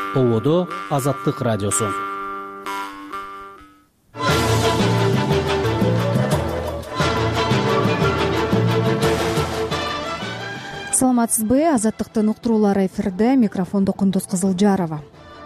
Ободо Азаттык радиосу. Саламатсызбы? Азаттыктын уктуруулары эфирде. Микрофондо Кундуз Кызылжарова.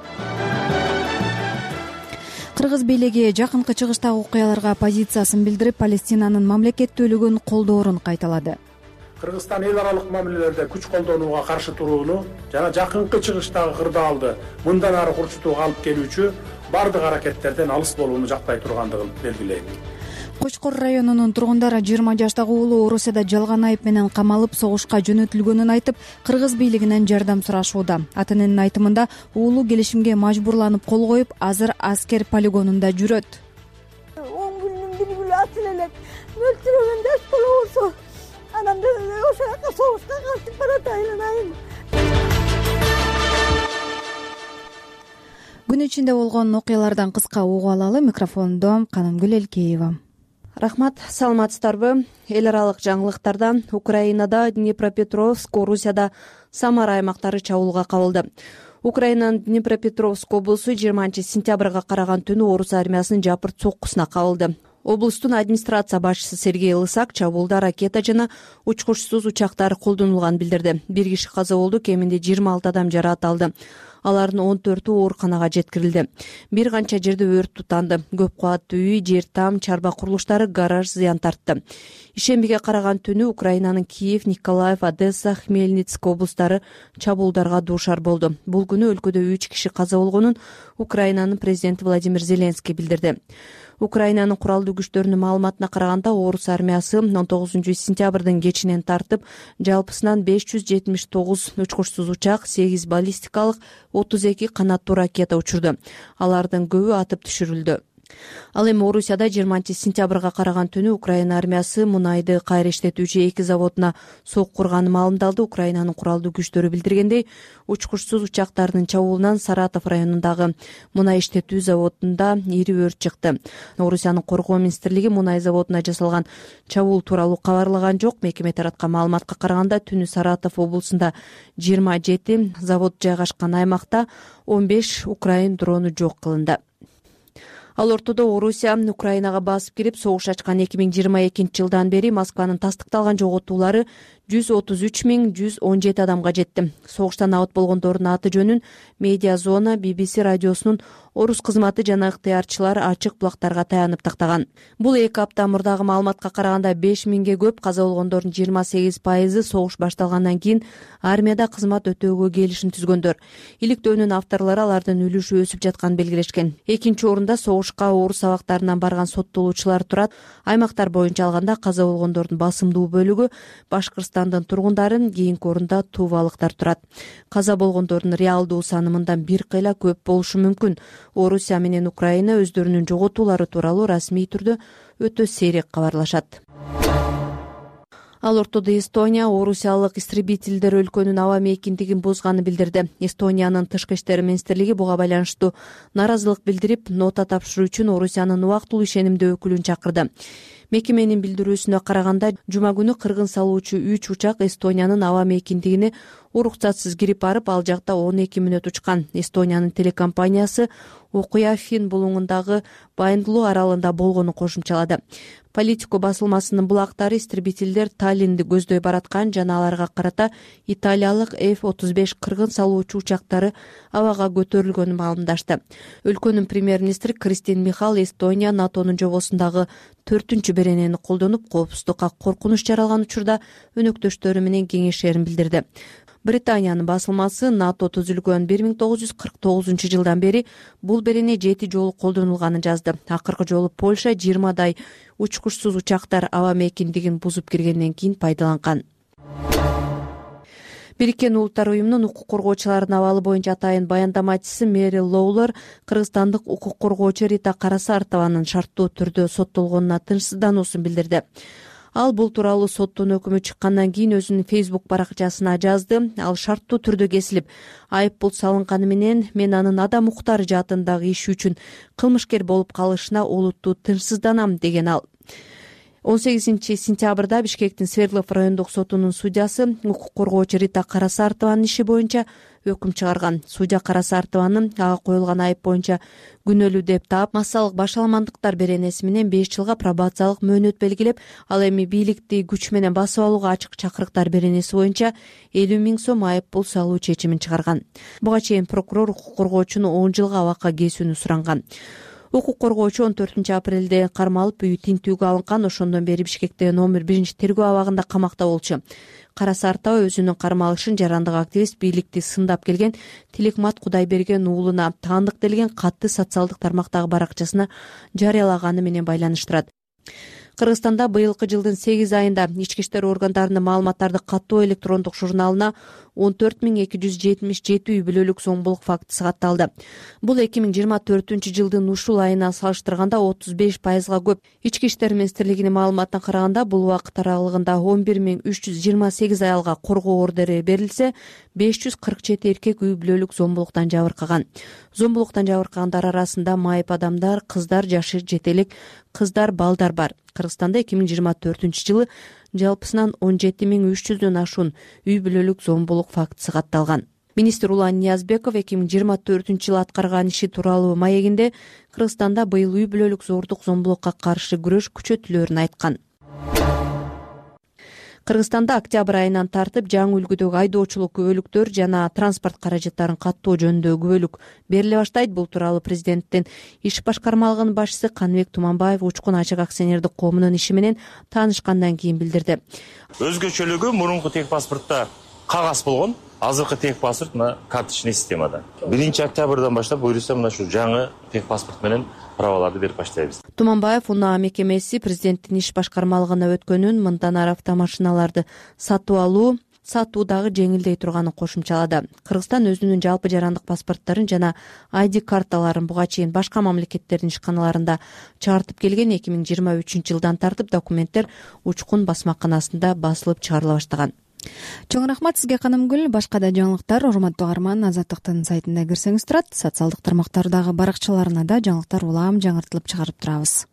Кыргыз бийлиги жакынкы чыгыштагы окуяларга позициясын билдирип, Палестинанын мамлекеттүүлүгүн колдоорун кайталады. Кыргызстан эл аралык мамилелерде күч колдонууга каршы турууну жана жакынкы чыгыштагы кырдаалды мындан ары курчутууга алып келүүчү бардык аракеттерден алыс болууну жактай тургандыгын белгилейт. Кочкор районунун тургундары 20 жаштагы уулу Орусияда жалган айып менен камалып согушка жөнөтүлгөнүн айтып, кыргыз бийлигинен жардам сурашууда. Ата-эненин айтымында, уулу келишимге мажбурланып кол коюп, азыр аскер полигонунда жүрөт. 10 күндүн бир күнү асыл элек мөлтүрөгөндө болоборсо анан ошол жака согушка кайтып баратайын айым. Күн ичинде болгон окуялардан кыска угуп алалы. Микрофондо Канымгүл Элкеева. Рахмат, саламатсыздарбы? Эл аралык жаңылыктардан Украинада Днепропетровск, Орусияда Самара аймактары чабуулга кабылды. Украинанын Днепропетровск облусу 20 сентябрга караган түнү орус армиясынын жапырт соккусуна кабылды. Облустун администрация башчысы Сергей Лысак чабуулда ракета жана учкучсуз учактар колдонулганын билдирди. Бир киши каза болду, кеминде 26 адам жараат алды. Алардын 14-ü ооруканага жеткирилди. Бир канча жерде өрт тутанды. Көп кубаттуу үй, жер там, чарба курулуштары, гараж зыян тартты. Ишембиге караган түнү Украинанын Киев, Николаев, Одесса, Хмельницк облустары чабуулдарга дуушар болду. Бул күнү өлкөдө 3 киши каза болгонун Украинанын президенти Владимир Зеленский билдирди. Украинанын куралдуу күчтөрүнүн маалыматына караганда, орус армиясы 19 сентябрдын кечинен тартып, жалпысынан 579 учкучсуз учак, 8 баллистикалык, 32 канаттуу ракета учурду. Алардын көбү атып түшүрүлдү. Ал эми Орусияда 20 сентябрга караган түнү Украина армиясы мунайды кайра иштетүүчү 2 заводуна сок курганы маалымдалды. Украинанын куралдуу күчтөрү билдиргендей, учкучсуз учактардын чабуулунан Саратов районундагы мунай иштетүү заводунда ири өрт чыкты. Орусиянын коргоо министрлиги мунай заводуна жасалган чабуул тууралуу кабарлаган жок. Мекеме тараткан маалыматка караганда, түнү Саратов облусунда 27 завод жайгашкан аймакта 15 украин дрону жок кылынды. Ал ортодо Орусия Украинага басып кирип согуш ачкан 2022 жылдан бери Москванын тастыкталган жоготуулары 133.117 адамга жетти. Согуштан абат болгондордун аты жөнүн Медиа Зона, BBC радиосунун орус кызматы жана ыктыярчылар ачык булактарга таянып тактаган. Бул 2 апта мурдагы маалыматка караганда 5.000ге көп, каза болгондордун 28% согуш башталгандан кийин армияда кызмат өтөөгө келишим түзгөндөр. Иликтөөнүн авторлору алардын үлүшү өсүп жатканын белгилешкен. Экинчи орунда согушка орус абактарынан барган соттолуучулар турат. Аймактар боюнча алганда каза болгондордун басымдуу бөлүгү Башкырстандын тургундарын, кийинки орунда тувалыктар турат. Каза болгондордун реалдуу саны мындан бир кыйла көп болушу мүмкүн. Орусия менен Украина өздөрүнүн жоготуулары тууралуу расмий түрдө өтө сейрек кабарлашат. Ал ортодо Эстония орусиялык истребительдер өлкөнүн аба мейкиндигин бузганы билдирди. Эстониянын тышкы иштер министрлиги буга байланыштуу наразылык билдирип, нота тапшыруу үчүн Орусиянын убактылуу ишенимдүү өкүлүн чакырды. Мекеменин билдирүүсүнө караганда, жума күнү кыргын салуучу 3 учак Эстониянын аба мейкиндигине уруксатсыз кирип барып, ал жакта 12 мүнөт учкан. Эстониянын телекомпаниясы окуя Фин булуңундагы Байндылуу аралында болгону кошумчалады. Политико басылмасынын булактары истребительдер Таллинди көздөй бараткан жана аларга карата италиялык F-35 кыргын салуучу учактары абага көтөрүлгөнүн маалымдашты. Өлкөнүн премьер-министри Кристин Михал Эстония НАТОнун жобосундагы 4-чү беренени колдонуп, коопсуздукка коркунуч жаралган учурда өнөктөштөрү менен кеңешерин билдирди. Британиянын басылмасы НАТО түзүлгөн 1949 жылдан бери бул берене 7 жолу колдонулганын жазды. Акыркы жолу Польша 20 учкучсуз учактар аба мейкиндигин бузуп киргенден кийин пайдаланган. Бириккен Улуттар уюмунун укук коргоочулардын абалы боюнча атайын баяндамачысы Мэри Лоулер кыргызстандык укук коргоочу Рита Карасартованын шарттуу түрдө соттолгонуна тынчсыздануусун билдирди. Ал бул тууралуу соттун өкүмү чыккандан кийин өзүнүн Facebook баракчасына жазды. Ал шарттуу түрдө кесилип, айып бул салынганы менен мен анын адам укуктары жаатындагы иши үчүн кылмышкер болуп калышына олуттуу тынчсызданам деген ал. 18 сентябрда Бишкектин Свердлов райондук сотунун судьясы укук коргоочу Рита Карасартованын иши боюнча өкүм чыгарган. Судья Кара Сартованын ага коюлган айып боюнча күнөөлүү деп таап, массалык башаламандыктар беренеси менен 5 жылга пробациялык мөөнөт белгилеп, ал эми бийликти күч менен басып алууга ачык чакырыктар беренеси боюнча 50 000 сом айып пул салуу чечимин чыгарган. Буга чейин прокурор укук коргоочуну 10 жылга абакка кесүүнү суранган. Укук коргоочу 14 апрелде кармалып, үйү тинтүүгө алынган. Ошондон бери Бишкекте номер 1 тергөө абагында камакта болчу. Кара Сартова өзүнүн кармалышын жарандык активист бийликти сындап келген Тилекмат Кудайберген уулуна таандык делген катты социалдык тармактагы баракчасына жарыялаганы менен байланыштырат. Кыргызстанда быйылкы жылдын 8 айында ички иштер органдарынын маалыматтарды каттоо электрондук журналына 14.277 үй бүлөлүк зомбулук фактысы катталды. Бул 2024-жылдын ушул айына салыштырганда 35%га көп. Ички иштер министрлигинин маалыматына караганда, бул убакыт аралыгында 11.328 аялга коргоо ордери берилсе, 547 эркек үй бүлөлүк зомбулуктан жабыркаган. Зомбулуктан жабыркагандар арасында майып адамдар, кыздар, жашы жетелик кыздар, балдар бар. Кыргызстанда 2024-жылы жалпысынан 17.300дөн ашуун үй бүлөлүк зомбулук фактысы катталган. Министр Улан Ниязбеков 2024-жылы аткарган иши тууралуу маегинде Кыргызстанда быйыл үй бүлөлүк зордук зомбулукка каршы күрөш күчөтүлөөрүн айткан. Кыргызстанда октябрь айынан тартып жаңы үлгүдөгү айдоочулук күбөлүктөр жана транспорт каражаттарын каттоо жөнүндө күбөлүк бериле баштайт. Бул тууралуу президенттин иш башкармалыгынын башчысы Каныбек Туманбаев Учкун ачык акционердик коомунун иши менен таанышкандан кийин билдирди. Өзгөчөлүгү мурунку тек паспортто кагаз болгон, азыркы тек паспорт мына карточный системада. 1-октябрдан баштап буюрса мына ушу жаңы тек паспорт менен праваларды берип баштайбыз. Туманбаев УНА мекемеси президенттин иш башкармалыгына өткөнүн, мындан ары автомашиналарды сатуу дагы жеңилдей турганын кошумчалады. Кыргызстан өзүнүн жалпы жарандык паспортторун жана ID карталарын буга чейин башка мамлекеттердин ишканаларында чыгартып келген. 2023-жылдан тартып документтер Учкун басмаканасында басылып чыгарыла баштаган. Чоң рахмат сизге, Канымгүл. Башка да жаңылыктар урматтуу угарман Азаттыктын сайтында кирсеңиз турат. Социалдык тармактардагы баракчаларына да жаңылыктар улам жаңыртылып чыгарып турабыз.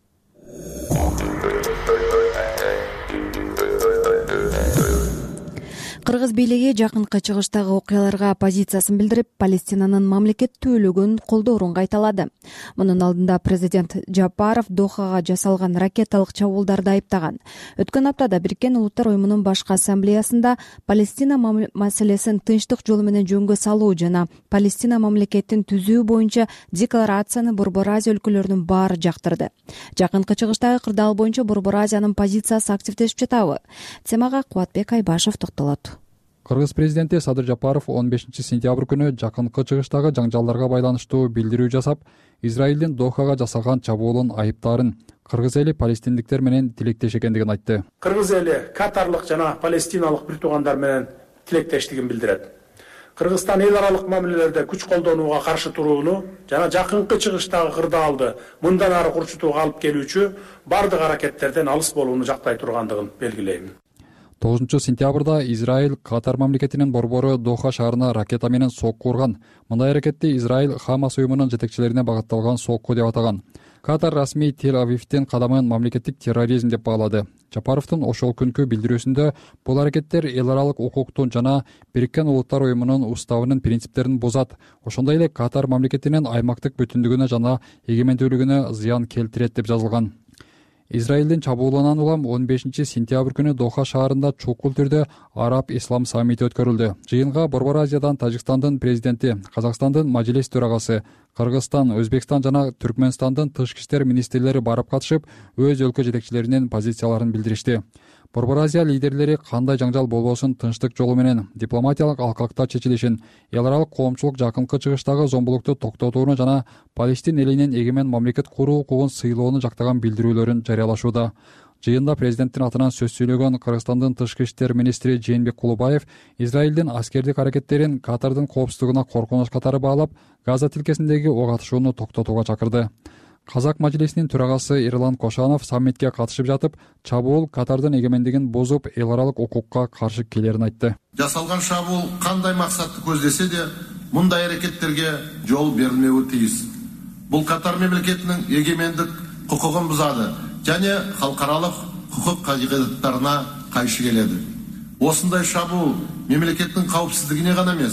Кыргыз бийлиги жакынкы чыгыштагы окуяларга позициясын билдирип, Палестинанын мамлекеттүүлүгүн колдоорун кайталады. Мунун алдында президент Жапаров Дохага жасалган ракеталык чабуулдарды айыптаган. Өткөн аптада Бириккен Улуттар уюмунун башкы ассамблеясында Палестина маселесин тынчтык жолу менен жөнгө салуу жана Палестина мамлекетин түзүү боюнча декларацияны Борбор Азия өлкөлөрүнүн баары жактырды. Жакынкы чыгыштагы кырдаал боюнча Борбор Азиянын позициясы активдешип жатабы? Темага Кубатбек Айбашев токтолот. Кыргыз президенти Садыр Жапаров 15 сентябрь күнү жакынкы чыгыштагы жаңжалдарга байланыштуу билдирүү жасап, Израилдин Дохага жасалган чабуулун айыптаарын, кыргыз эли палестиндиктер менен тилектеш экендигин айтты. Кыргыз эли катарлык жана палестиналык бир туугандар менен тилектештигин билдирет. Кыргызстан эл аралык мамилелерде күч колдонууга каршы турууну жана жакынкы чыгыштагы кырдаалды мындан ары курчутууга алып келүүчү бардык аракеттерден алыс болууну жактай тургандыгын белгилейм. 9 сентябрда Израиль Катар мамлекетинин борбору Доха шаарына ракета менен сокку урган. Мындай аракетти Израиль Хамас уюмунун жетекчилерине багытталган сокку деп атаган. Катар расмий Тель-Авивдин кадамын мамлекеттик терроризм деп баалады. Жапаровдун ошол күнкү билдирүүсүндө бул аракеттер эл аралык укуктун жана Бириккен Улуттар уюмунун уставынын принциптерин бузат. Ошондой эле Катар мамлекетинин аймактык бүтүндүгүнө жана эгемендүүлүгүнө зыян келтирет деп жазылган. Израилдин чабуулунан улам 15 сентябрь күнү Доха шаарында чукул түрдө Араб Ислам саммити өткөрүлдү. Жыйынга Борбор Азиядан Тажикстандын президенти, Казакстандын мажлис төрагасы, Кыргызстан, Өзбекстан жана Түркмөнстандын тышкы иштер министрлери барып катышып, өз өлкө жетекчилеринин позицияларын билдиришти. Борбор Азия лидерлери кандай жаңжал болбосун тынчтык жолу менен дипломатиялык алкакта чечилишин, эл аралык коомчулук жакынкы чыгыштагы зомбулукту токтотууну жана Палестин элинин эгемен мамлекет куруу укугун сыйлоону жактаган билдирүүлөрүн жарыялашууда. Жыйында президенттин атынан сөз сүйлөгөн Кыргызстандын тышкы иштер министри Жээнбек Кулубаев Израилдин аскердик аракеттерин Катардын коопсуздугуна коркунуч катары баалап, Газа тилкесиндеги ок атышууну токтотууга чакырды. Казак мажлисинин төрагасы Эрлан Кошанов саммитке катышып жатып, чабуул Катардын эгемендигин бузуп, эл аралык укукка каршы келерин айтты. Жасалган чабуул кандай максатты көздесе де, мындай аракеттерге жол берилмеуи тийиз. Бул Катар мемлекетинин эгемендик укугун бузады жана халкаралык укук кагыйдаттарына кайшы келеді. Осындай чабуул мемлекеттин каупсиздигине гана эмес,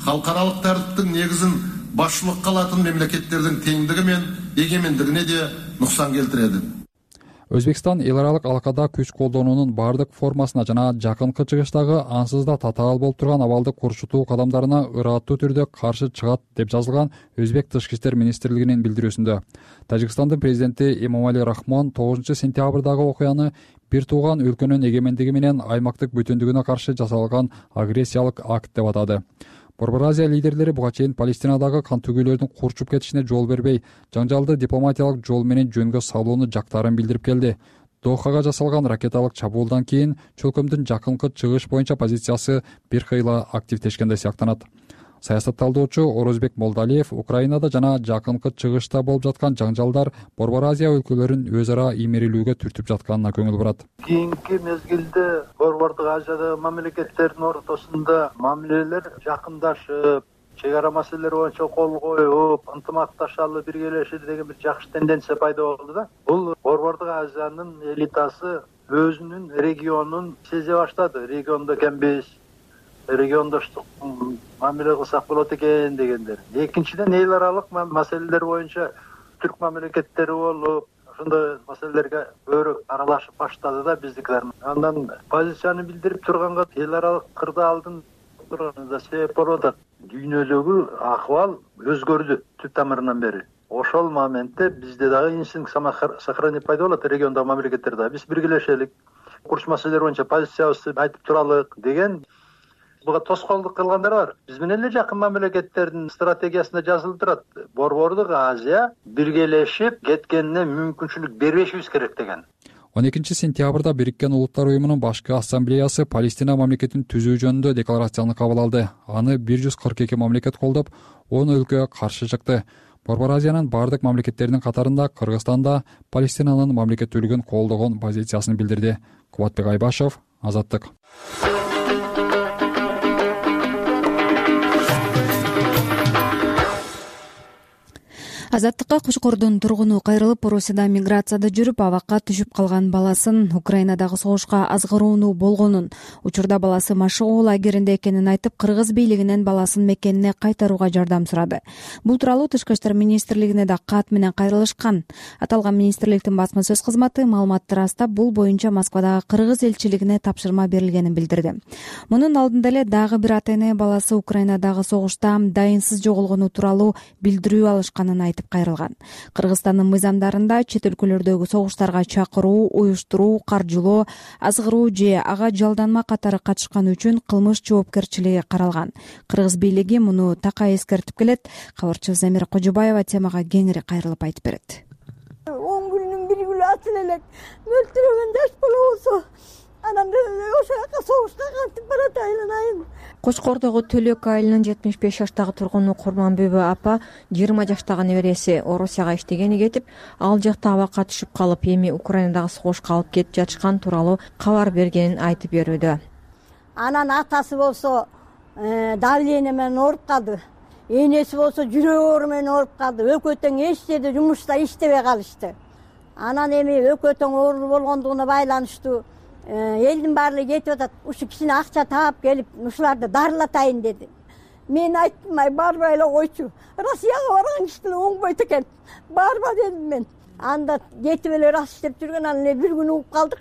халықаралық тәртіптің негізін басшылыққа алатын мемлекеттердің теңдігі мен егемендігіне де нұқсан келтіреді. Өзбекстан эл аралык алакада күч колдонуунун бардык формасына жана жакынкы чыгыштагы ансыз да татаал болуп турган абалды курчутуу кадамдарына ыраттуу түрдө каршы чыгат деп жазылган Өзбек Тышкы иштер министрлигинин билдирүүсүндө. Тажикстандын президенти Эмомали Рахмон 9 сентябрдагы окуяны бир тууган өлкөнүн эгемендиги менен аймактык бүтүндүгүнө каршы жасалган агрессиялык акт деп атады. Борбор Азия лидерлери буга чейин Палестинадагы кан төгүүлөрдүн курчуп кетишине жол бербей, жаңжалды дипломатиялык жол менен жөнгө салууну жактарын билдирип келди. Дохага жасалган ракеталык чабуулдан кийин чөлкөмдүн жакынкы чыгыш боюнча позициясы бир кыйла активдешкендей сыяктанат. Саясатталдоочу Орозбек Молдалиев Украинада жана жакынкы чыгышта болуп жаткан жаңжалдар Борбор Азия өлкөлөрүн өз ара иймерилүүгө түртүп жатканына көңүл бурат. Кийинки мезгилде Борбордук Азиядагы мамлекеттердин ортосунда мамилелер жакындашып, чек ара маселелери боюнча кол коюп, ынтымакташалы, биргелешели деген бир жакшы тенденция пайда болду да. Бул Борбордук Азиянын элитасы өзүнүн регионун сезе баштады. Региондо экенбиз, региондоштук мамиле кылсак болот экен дегендер. Экинчиден эл аралык маселелер боюнча түрк мамлекеттери болуп, ошондой маселелерге өрүп аралашып баштады да биздикилер. Андан позицияны билдирип турганга эл аралык кырдаалдын турганында себеп болуп атат. Дүйнөдөгү акыбал өзгөрдү түп тамырынан бери. Ошол моментте бизде дагы инстинкт самосохранения пайда болот, региондогу мамлекеттерде. Биз биргелешелик, курч маселелер боюнча позициябызды айтып туралык деген буга тоскоолдук кылгандар бар. Биз менен эле жакын мамлекеттердин стратегиясында жазылып турат. Борбордук Азия биргелешип кеткенине мүмкүнчүлүк бербешибиз керек деген. 12 сентябрда Бириккен Улуттар уюмунун башкы ассамблеясы Палестина мамлекетин түзүү жөнүндө декларацияны кабыл алды. Аны 142 мамлекет колдоп, 10 өлкө каршы чыкты. Борбор Азиянын бардык мамлекеттеринин катарында Кыргызстан да Палестинанын мамлекеттүүлүгүн колдогон позициясын билдирди. Кубатбек Айбашев, Азаттык. Азаттыкка Кочкордун тургуну кайрылып, Орусияда миграцияда жүрүп, абакка түшүп калган баласын Украинадагы согушка азгырууну болгонун, учурда баласы машыгуу лагеринде экенин айтып, кыргыз бийлигинен баласын мекенине кайтарууга жардам сурады. Бул тууралуу Тышкы иштер министрлигине да кат менен кайрылышкан. Аталган министрликтин басма сөз кызматы маалыматты ырастап, бул боюнча Москвадагы кыргыз элчилигине тапшырма берилгенин билдирди. Мунун алдында эле дагы бир ата-эне баласы Украинадагы согушта дайынсыз жоголгону тууралуу билдирүү алышканын айтып кайрылган. Кыргызстандын мыйзамдарында чет өлкөлөрдөгү согуштарга чакыруу, уюштуруу, каржылоо, азгыруу же ага жалданма катары катышкан үчүн кылмыш жоопкерчилиги каралган. Кыргыз бийлиги муну такай эскертип келет. Кабарчыбыз Замира Кожобаева темага кеңири кайрылып айтып берет. 10 күндүн бир күнү атып элек мөлтүрөгөн жаш бала болсо, анан ошол жака согушка кантип барат айланайын. Кочкордогу Төлөк айылынын 75 жаштагы тургуну Курманбүбө апа 20 жаштагы небереси Орусияга иштегени кетип, ал жакта абакка түшүп калып, эми Украинадагы согушка алып кетип жатышкан тууралуу кабар бергенин айтып берүүдө. Анан атасы болсо давление менен ооруп калды. Энеси болсо жүрөк оору менен ооруп калды. Өкөтөң эч жерде жумушта иштебей калышты. Анан эми өкөтөң оору болгондугуна байланыштуу элдин баардыгы кетип атат. Ушу кичине акча таап келип, ушуларды дарылатайын деди. Мен айттым, барбай эле койчу. Россияга барган кишилер оңбойт экен. Барба дедим мен. Анда кетип эле рас иштеп жүргөн, анан бир күн угуп калдык.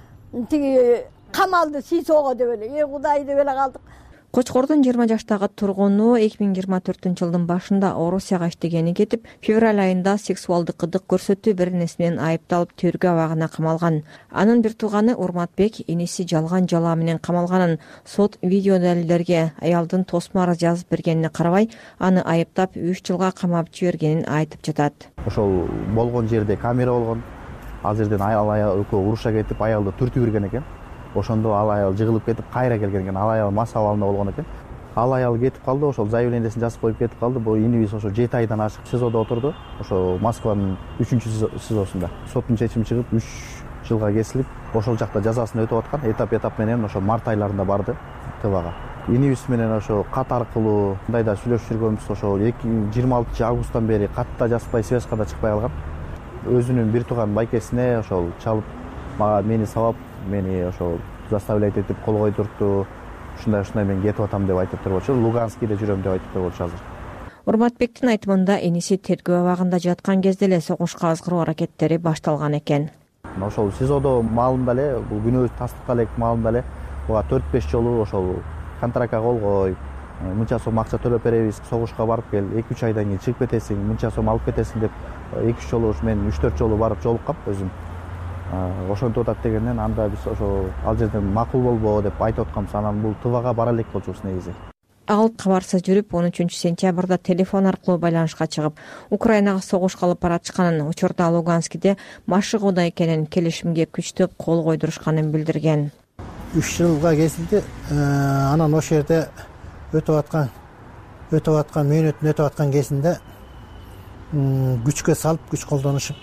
Тиги камалды СИЗОго деп эле, Кудай деп эле калдык. Кочкордун 20 жаштагы тургуну 2024-жылдын башында Орусияга иштегени кетип, февраль айында сексуалдык кыдык көрсөтүү беренеси менен айыпталып тергөө абагына камалган. Анын бир тууганы Урматбек иниси жалган жалаа менен камалганын, сот видео далилдерге аялдын тосмо арыз жазып бергенине карабай, аны айыптап 3 жылга камап жибергенин айтып жатат. Ошол болгон жерде камера болгон. Ал жерден аял экөө уруша кетип, аялды түртүп берген экен. Ошондо ал аял жыгылып кетип кайра келген экен. Ал аял мас абалында болгон экен. Ал аял кетип калды, ошол заявлениесин жазып коюп кетип калды. Бул инибиз ошо 7 айдан ашык СИЗОдо отурду. Ошо Москванын 3-СИЗОсунда. Соттун чечими чыгып 3 жылга кесилип, ошол жакта жазасын өтөп аткан. Этап менен ошо март айларында барды ТВга. Инибиз менен ошо кат аркылуу мындайда сүйлөшүп жүргөнбүз. Ошо 26 августтан бери катта жазбай, связька да чыкпай калган. Өзүнүн бир тууган байкесине ошол чалып, мага мени сабап, мени ошол заставлять этип кол койдуртту. ушундай мен кетип атам деп айтып туруп атышат. Луганскийде жүрөм деп айтып туруп атышат азыр. Урматбектин айтымында эниси тергөө абагында жаткан кезде эле согушка азгыруу аракеттери башталган экен. Ошол СИЗОдо маалында эле, бул күнөөбүз тастыкталып маалында эле буга 4-5 жолу ошол контрактка кол кой, мынча сом акча төлөп беребиз, согушка барып кел, 2-3 айдан кийин чыгып кетесиң, мынча сом алып кетесиң деп 2-3 жолу мен 3-4 жолу барып жолуккам өзүм. Ошентип атат дегенден анда биз ошо ал жерден макул болбоо деп айтып атканбыз. Анан бул ТВга бара элек болчубуз негизи. Ал кабарсыз жүрүп 13-сентябрда телефон аркылуу байланышка чыгып, Украинага согушка алып баратышканын, учурда Луганскиде машыгууда экенин, келишимге күчтөп кол койдурушканын билдирген. 3 жылга кесилди. Анан ошол жерде өтүп аткан мөөнөтүн өтүп аткан кезинде күчкө салып, күч колдонушуп,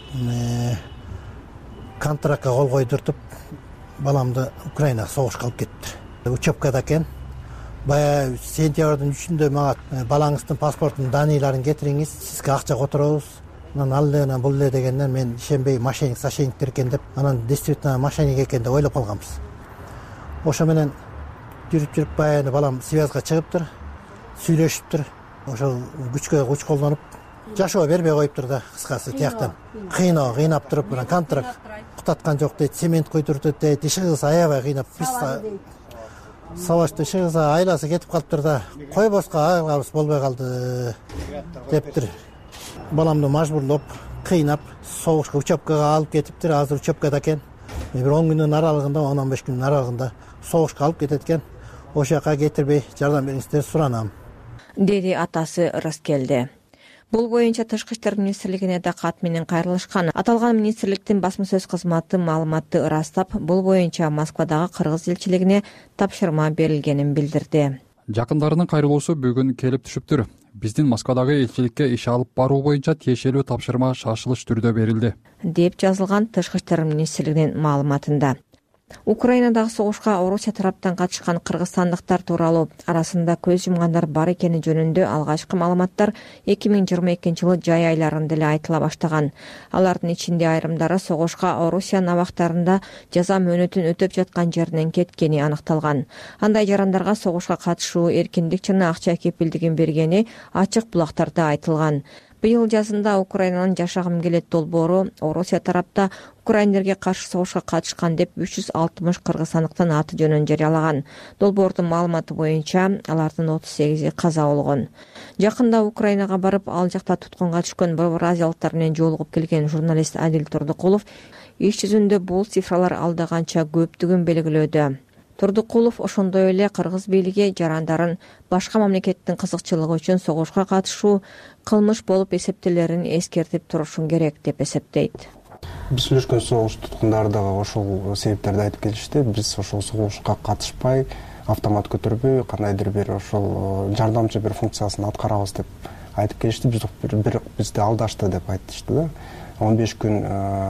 контрактка кол койдуртуп, баламды Украинага согушка алып кетти. Учебкада экен. Бая сентябрдын 3-үндө мага балаңыздын паспортунун даныйларын кетириңиз, сизге акча которобуз. Анан ал эле бул эле дегенден мен ишенбей мошенниктер экен деп, анан действительно мошенник экен деп ойлоп калганбыз. Ошо менен жүрүп баягы балам связга чыгыптыр, сүйлөшүптүр. Ошол күчкө күч колдонуп, жашоо бербей коюптур да, кыскасы тияктан. Кыйнап туруп, анан контракт кутаткан жок дейт, цемент куйдурду дейт, иши кылса аябай кыйнап, сабашты иши кылса айласы кетип калыптыр да, койбоска айылабыз болбой калды дептир. Баламды мажбурлоп, кыйнап, согушка учебкага алып кетиптир. Азыр учебкада экен. Бир 10 күндүн аралыгында, 10-15 күндүн аралыгында согушка алып кетет экен. Ошол жака кетирбей жардам бериңиздер суранам, деди атасы Раскелди. Бул боюнча Тышкы иштер министрлигине да кат менен кайрылышкан. Аталган министрликтин басма сөз кызматы маалыматты ырастап, бул боюнча Москвадагы кыргыз элчилигине тапшырма берилгенин билдирди. Жакындарынын кайрылуусу бүгүн келип түшүптүр. Биздин Москвадагы элчиликке иш алып баруу боюнча тиешелүү тапшырма шашылыш түрдө берилди, деп жазылган Тышкы иштер министрлигинин маалыматында. Украинадагы согушка Орусия тараптан катышкан кыргызстандыктар тууралуу арасында көз жумгандар бар экени жөнүндө алгачкы маалыматтар 2022-жылы жай айларында эле айтыла баштаган. Алардын ичинде айрымдары согушка Орусиянын абактарында жаза мөөнөтүн өтөп жаткан жеринен кеткени аныкталган. Андай жарандарга согушка катышуу эркиндик жана акча кепилдигин бергени ачык булактарда айтылган. Быйыл жазында Украинанын Жашагым келет долбоору Орусия тарапта украиндерге каршы согушка катышкан деп 360 кыргызстандыктын аты жөнүн жарыялаган. Долбоордун маалыматы боюнча алардын 38 каза болгон. Жакында Украинага барып, ал жакта туткунга түшкөн борбор азиялыктар менен жолугуп келген журналист Адил Турдукулов иш жүзүндө бул цифралар алда канча көптүгүн белгилөөдө. Турдукулов ошондой эле кыргыз бийлиги жарандарын башка мамлекеттин кызыкчылыгы үчүн согушка катышуу кылмыш болуп эсептелерин эскертип турушун керек деп эсептейт. Биз сүйлөшкөн согуш туткундары дагы ошол себептерди айтып келишти. Биз ошол согушка катышпай, автомат көтөрбөй, кандайдыр бир ошол жардамчы бир функциясын аткарабыз деп айтып келишти. Бизди алдашты деп айтышты да. 15 күн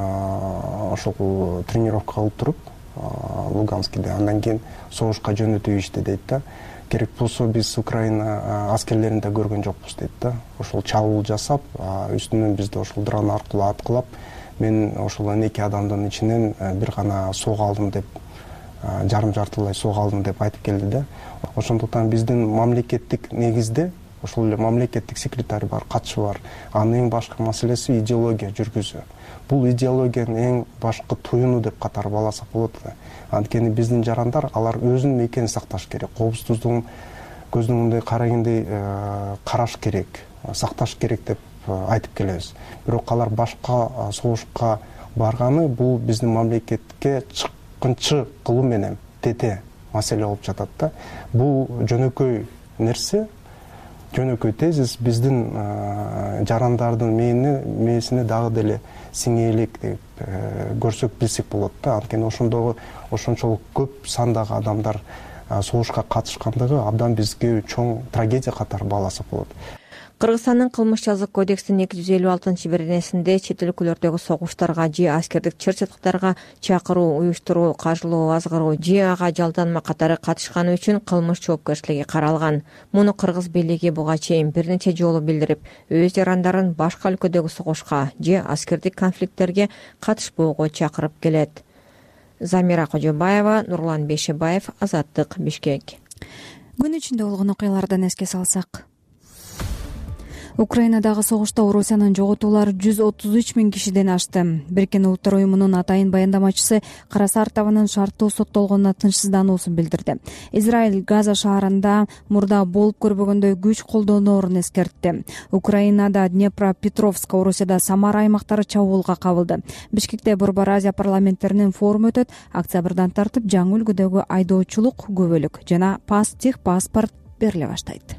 ошол тренировка кылып туруп Луганскиде, андан кийин согушка жөнөтүп ишти дейт да. Керек болсо биз Украина аскерлерин да көргөн жокпуз дейт да. Ошол чабуул жасап, үстүнөн бизди ошол дрон аркылуу аткылап, мен ошол 12 адамдын ичинен бир гана сок алдым деп, жарым-жартылай сок алдым деп айтып келди да. Ошондуктан биздин мамлекеттик негизде ошол эле мамлекеттик секретарь бар, катчы бар. Анын эң башкы маселеси идеология жүргүзүү. Бул идеологиянын эң башкы туюну деп катар баласак болот да. Анткени биздин жарандар алар өзүнүн мекенин сакташ керек, коопсуздугун көздүн мындай карагендей караш керек, сакташ керек деп айтып келебиз. Бирок алар башка согушка барганы бул биздин мамлекетке чыккынчы кылуу менен тете маселе болуп жатат да. Бул жөнөкөй нерсе, жөнөкөй тезис биздин жарандардын мээсине дагы деле сиңээлик деп көрсөк билсек болот да. Анткени ошончолук көп сандагы адамдар согушка катышкандыгы абдан бизге чоң трагедия катары бааласак болот. Кыргызстандын кылмыш жазык кодексинин 256-беренесинде чет өлкөлөрдөгү согуштарга же аскердик чыр-чатыктарга чакыруу, уюштуруу, кажылоо, азгыруу же ага жалданма катары катышканы үчүн кылмыш жоопкерчилиги каралган. Муну кыргыз бийлиги буга чейин бир нече жолу билдирип, өз жарандарын башка өлкөдөгү согушка же аскердик конфликттерге катышпоого чакырып келет. Замира Кожобаева, Нурлан Бейшебаев, Азаттык, Бишкек. Күн ичинде болгон окуялардан эске салсак, Украинадагы согушта Орусиянын жоготуулары 133 000 кишиден ашты. Бириккен Улуттар уюмунун атайын баяндамачысы Карасар табынын шарттуу соттолгонуна тынчсыздануусун билдирди. Израиль Газа шаарында мурда болуп көрбөгөндөй күч колдоноорун эскертти. Украинада Днепропетровск, Орусияда Самара аймактары чабуулга кабылды. Бишкекте Борбор Азия парламенттеринин форуму өтөт. Октябрдан тартып жаңы үлгүдөгү айдоочулук, көбөлүк жана техпаспорт бериле баштайт.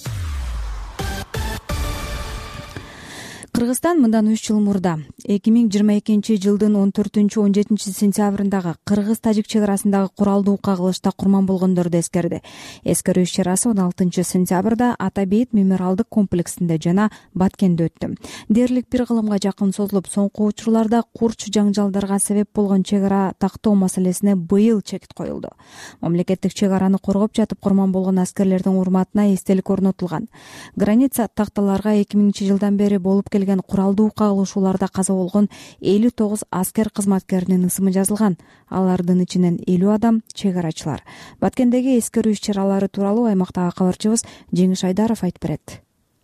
Кыргызстан мындан 3 жыл мурда 2022 жылдын 14-17 сентябрындагы Кыргыз-Тажик чек арасындагы куралдуу кагылышта курман болгондорду эскерди. Эскерүү иш-чарасы 16 сентябрда Атабейт мемориалдык комплексинде жана Баткенде өттү. Дээрлик бир кылымга жакын созулуп, соңку учурларда курч жаңжалдарга себеп болгон чек ара тактоо маселесине быйыл чекит коюлду. Мамлекеттик чек араны коргоп жатып курман болгон аскерлердин урматына эстелик орнотулган. Граница такталарга 2000 жылдан бери болуп келген куралдуу кагылышууларда каза болгон 59 аскер кызматкеринин ысымы жазылган. Алардын ичинен 50 адам чек арачылар. Баткендеги эскерүү иш-чаралары тууралуу аймактагы кабарчыбыз Жеңиш Айдаров айтып берет.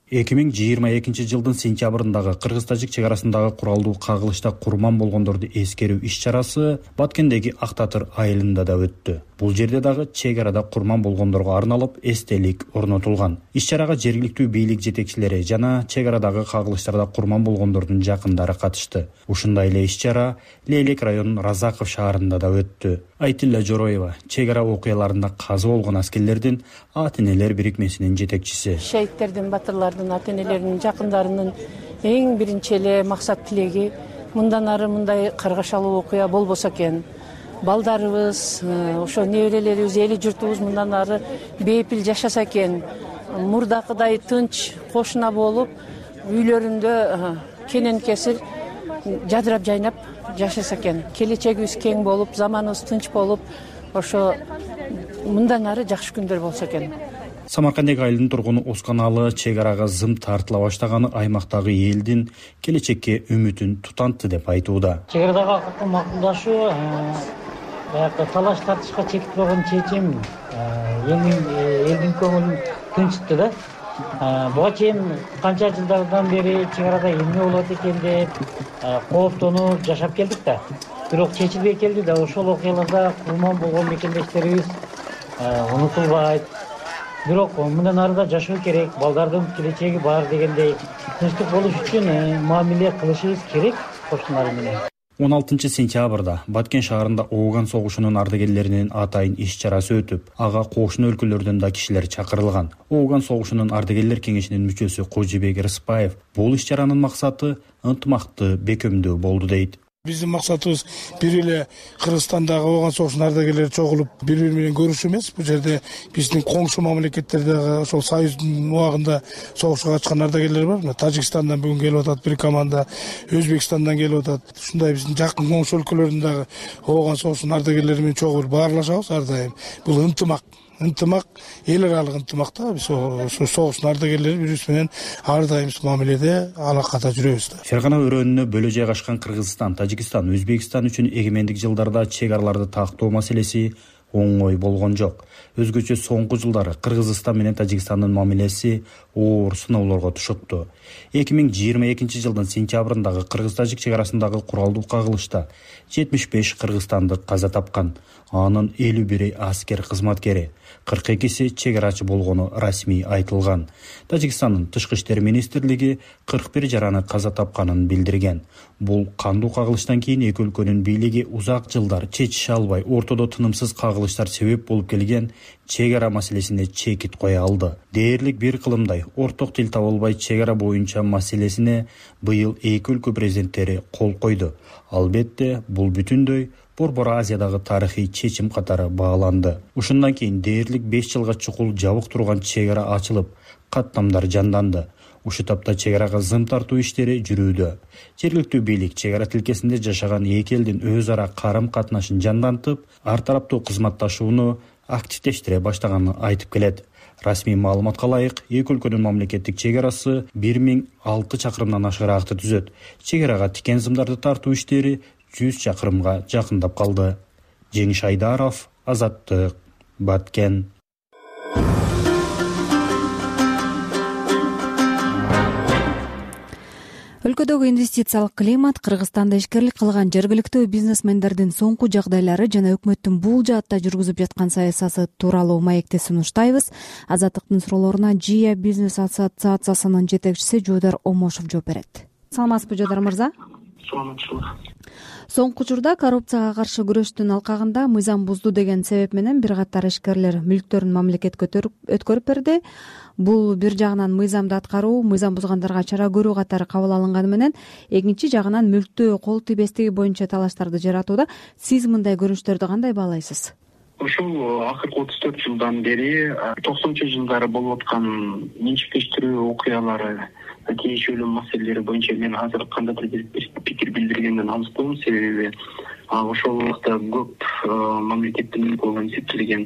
2022 жылдын сентябрындагы Кыргыз-Тажик чек арасындагы куралдуу кагылышта курман болгондорду эскерүү иш-чарасы Баткендеги Ак Татыр айылында да өттү. Бул жерде дагы чек арада курман болгондорго арналып эстелик орнотулган. Иш-чарага жергиликтүү бийлик жетекчилери жана чек арадагы кагылыштарда курман болгондордун жакындары катышты. Ушундай эле иш-чара Лейлек районунун Разаков шаарында да өттү. Айтилла Жороева чек ара окуяларында каза болгон аскерлердин ата-энелер бирикмесинин жетекчиси. Шейиттердин, батырлардын ата-энелеринин жакындарынын эң биринчи эле максат тилеги мындан ары мындай каргашалуу окуя болбосо экен. Балдарыбыз, ошо неберелерибиз, эли журтубуз мындан ары бейпил жашаса экен. Мурдакыдай тынч кошуна болуп, үйлөрүндө кенен кесир жадырап жайнап жашаса экен. Келечегибиз кең болуп, заманыбыз тынч болуп, ошо мындан ары жакшы күндөр болсо экен. Самаркандеги айылдын тургуну Осканалы чек арага зым тартыла баштаганы аймактагы элдин келечекке үмүтүн тутантты деп айтууда. Чек арадагы акыркы макулдашуу баягы талаш тартышка чекит болгон чечим элдин көңүлүн тынчытты да. Буга чейин канча жылдардан бери чек арада эмне болот экен деп кооптонуп жашап келдик да. Бирок чечилбей келди да, ошол окуяларда курман болгон мекендештерибиз унутулбайт. Бирок мындан ары да жашоо керек, балдардын келечеги бар дегендей тынчтык болуш үчүн мамиле кылышыбыз керек кошуналар менен. 16 сентябрда Баткен шаарында Ооган согушунун ардагерлеринин атайын иш-чарасы өтүп, ага кошуна өлкөлөрдөн да кишилер чакырылган. Ооган согушунун ардагерлер кеңешинин мүчөсү Кожибек Рыспаев бул иш-чаранын максаты ынтымакты бекемдөө болду дейт. Биздин максатыбыз бир эле Кыргызстандагы Ооган согушунун ардагерлери чогулуп бири менен көрүшүү эмес. Бул жерде биздин коңшу мамлекеттердеги ошол союздун убагында согушка катышкан ардагерлер бар. Тажикстандан бүгүн келип атат бир команда, Өзбекстандан келип атат. Ушундай биздин жакын коңшу өлкөлөрүндөгү Ооган согушунун ардагерлери менен чогуу баарлашабыз ар дайым. Бул ынтымак, эл аралык ынтымак да. Биз ошо согуштун ардагерлери биз менен ар дайым мамиледе алакада жүрөбүз да. Фергана өрөөнүнө бөлө жайгашкан Кыргызстан, Тажикстан, Өзбекстан үчүн эгемендик жылдарда чек араларды тактоо маселеси оңой болгон жок. Өзгөчө соңку жылдары Кыргызстан менен Тажикстандын мамилеси оор сыноолорго түшүптү. 2022 жылдын сентябрындагы Кыргыз-Тажик чек арасындагы куралдуу кагылышта 75 кыргызстандык каза тапкан. Анын 51 аскер кызматкери, 42си чек арачы болгону расмий айтылган. Тажикстандын тышкы иштер министрлиги 41 жараны каза тапканын билдирген. Бул кандуу кагылыштан кийин эки өлкөнүн бийлиги узак жылдар чечише албай, ортодо тынымсыз кагылыштар себеп болуп келген чек ара маселесине чекит кое алды. Дээрлик бир кылымдай орток тил табылбай чек ара боюнча маселесине быйыл эки өлкө президенттери кол койду. Албетте, бул бүтүндөй Борбор Азиядагы тарыхый чечим катары бааланды. Ушундан кийин дээрлик 5 жылга чукул жабык турган чек ара ачылып, каттамдар жанданды. Ушу тапта чек арага зым тартуу иштери жүрүүдө. Жергиликтүү бийлик чек ара тилкесинде жашаган эки элдин өз ара карым катнашын жандантып, ар тараптуу кызматташууну активдештире баштаганын айтып келет. Расмий маалыматка ылайык, эки өлкөнүн мамлекеттик чек арасы 1006 чакырымдан ашыраакты түзөт. Чек арага тикен зымдарды тартуу иштери 100 чакырымга жакындап калды. Жеңиш Айдаров, Азаттык, Баткен. Өлкөдөгү инвестициялык климат, Кыргызстанда ишкерлик кылган жергиликтүү бизнесмендердин соңку жагдайлары жана өкмөттүн бул жаатта жүргүзүп жаткан саясаты тууралуу маекти сунуштайбыз. Азаттыктын суроолоруна Жия бизнес ассоциациясынын жетекчиси Жодар Омошов жооп берет. Саламатсызбы, Жодар мырза? Саламатчылык. Соңку учурда коррупцияга каршы күрөштүн алкагында мыйзам бузду деген себеп менен бир катар ишкерлер мүлктөрүн мамлекетке өткөрүп берди. Бул бир жагынан мыйзамды аткаруу, мыйзам бузгандарга чара көрүү катары кабыл алынганы менен, экинчи жагынан мүлктө кол тийбестиги боюнча талаштарды жаратууда. Сиз мындай көрүнүштөрдү кандай баалайсыз? Ушул акыркы 34 жылдан бери 90-жылдары болуп аткан менчиктештирүү окуялары, тиешелүү маселелери боюнча мен азыр кандайдыр бир пикир билдиргенден алыстамын. Себеби ошол убакта көп мамлекеттин мүлкү эсептелген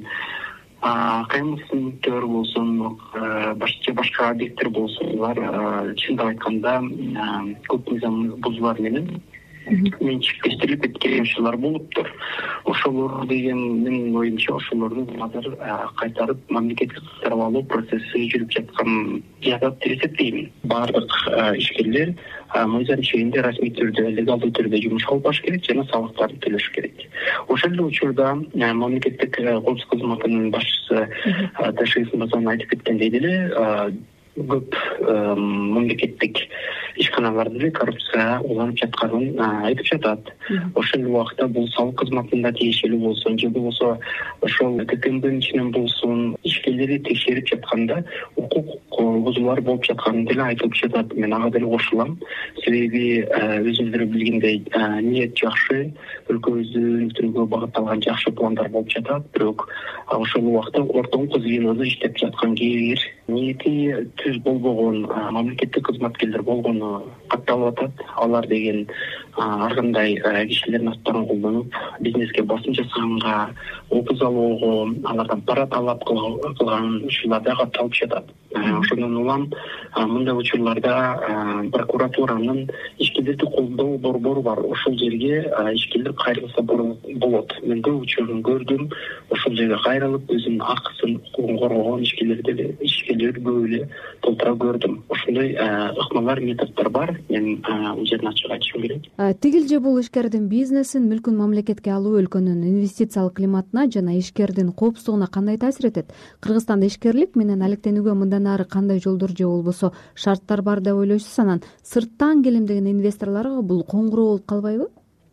каймсыз мүлктөр болсун, башка объекттер болсун, булар чындап айтканда көп мыйзам бузуулар менен менчиктештирилип кеткен ушулар болуптур. Ошолор деген менин оюмча ошолорду азыр кайтарып мамлекетке кайтарып алуу процесси жүрүп жатат деп эсептеймин. Баардык ишкерлер мыйзам чегинде расмий түрдө, легалдуу түрдө жумуш алып баш керек жана салыктарды төлөш керек. Ошол эле учурда мамлекеттик коопсуздук кызматынын башчысы Ташкент Мырзанын айтып кеткендей деле көп мамлекеттик ишканаларда деле коррупция уланып жатканын айтып жатат. Ошол убакта бул салык кызматында тиешелүү болсун, же болбосо ошол ККМдын ичинен болсун, ишкерлерди текшерип жатканда укук бузуулар болуп жатканы деле айтылып жатат. Мен ага деле кошулам. Себеби өзүңүздөр билгендей, ниет жакшы, өлкөбүздү өнүктүрүүгө багытталган жакшы пландар болуп жатат. Бирок ошол убакта ортоңку звенода иштеп жаткан кээ бир ниети түз болбогон мамлекеттик кызматкерлер болгону катталып атат. Алар деген ар кандай кишилердин аттарын колдонуп, бизнеске басым жасаганга, опуз алууга, алардан пара талап кылган ушулар да катталып жатат. Ошондон улам мындай учурларда прокуратуранын ишкерлерди колдоо борбору бар. Ошол жерге ишкерлер кайрылса болот. Мен көп учурун көрдүм. Ошол жерге кайрылып, өзүнүн акысын, укугун коргогон ишкерлер көп эле толтура көрдүм. Ошондой ыкмалар, методдор бар. Мен бул жерден ачык айтышым керек. Тигил бул ишкердин бизнесин, мүлкүн мамлекетке алуу өлкөнүн инвестициялык климатына жана ишкердин коопсуздугуна кандай таасир этет? Кыргызстанда ишкерлик менен алектенүүгө мындан ары кандай жолдор же болбосо шарттар бар деп ойлойсуз? Анан сырттан келем деген инвесторлорго бул коңгуроо болуп калбайбы?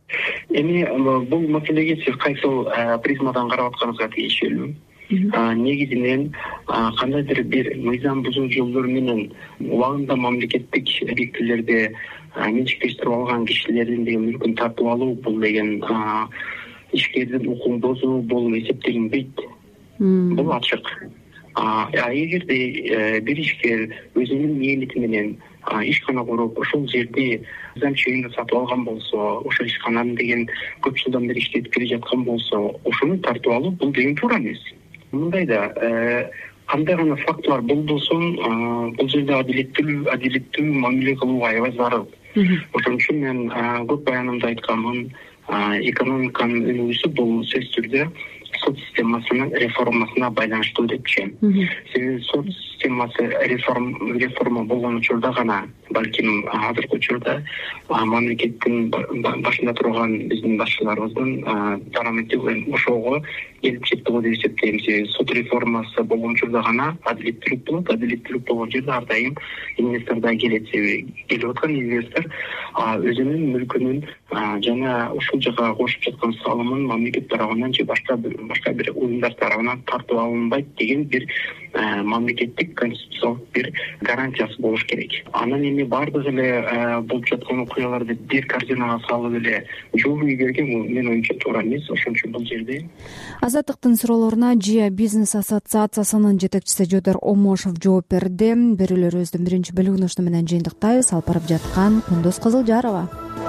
Эми бул маселеге сиз кайсыл призмадан карап атканыңызга тиешелүү. Негизинен кандайдыр бир мыйзам бузуу жолдору менен убагында мамлекеттик объектилерди менчиктештирип алган кишилердин деген мүлкүн тартып алуу, бул деген ишкердин укугун бузуу болуп эсептелинбейт. Бул ачык. Эгерде бир ишкер өзүнүн ниети менен ишкана куруп, ошол жерди мыйзам чегинде сатып алган болсо, ошол ишкананы деген көп жылдан бери иштетип келе жаткан болсо, ошону тартып алуу бул деген туура эмес. Мындайда кандай гана фактылар болбосун, бул жерде адилеттүү мамиле кылуу аябай зарыл. Ошон үчүн мен көп баянымда айтканмын, экономиканын өнүгүүсү бул сөзсүз түрдө сот системасынын реформасына байланыштуу деп чейм. Себеби сот системасы реформа болгон учурда гана, балким азыркы учурда мамлекеттин башында турган биздин башчыларыбыздын дарамети ошого келип жетти деп эсептейм. Себеби сот реформасы болгон учурда гана адилеттүүлүк болот. Адилеттүүлүк болгон жерде ар дайым инвестор да келет. Себеби келип аткан инвестор өзүнүн мүлкүнүн жана ушул жака кошуп жаткан салымын мамлекет тарабынан же башка бир уюмдар тарабынан тартып алынбайт деген бир мамлекеттик конституциялык бир гарантиясы болуш керек. Анан эми бардык эле болуп жаткан окуяларды бир картинага салып эле жол ийгерген мен оюмча туура эмес. Ошон үчүн бул жерде Азаттыктын суроолоруна Жия бизнес ассоциациясынын жетекчиси Жодар Омошов жооп берди. Берүүлөрүбүздүн биринчи бөлүгүн ушуну менен жыйынтыктайбыз. Алып барып жаткан Кундуз Кызылжарова.